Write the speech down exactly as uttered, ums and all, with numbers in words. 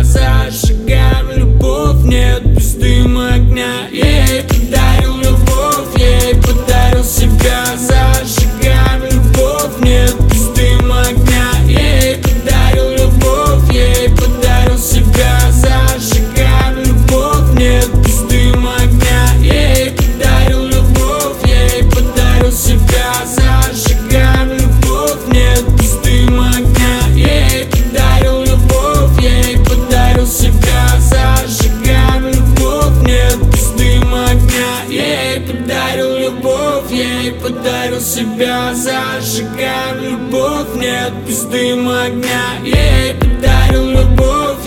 зажигаем любовь, нет без дыма огня. Я ей подарил любовь, я ей подарил себя. Зажигаем любовь, нет без дыма огня. Я ей подарил любовь, я ей подарил себя. Зажигаем любовь, нет без дыма огня. Я ей подарил любовь, я ей подарил себя. Зажигаем любовь, нет без дыма огня. Я ей подарил любовь, я ей подарил себя. Зажигаем любовь, нет без дыма огня. Я ей подарил любовь, я ей подарил себя. Зажигаем любовь, нет без дыма огня. Я ей подарил любовь.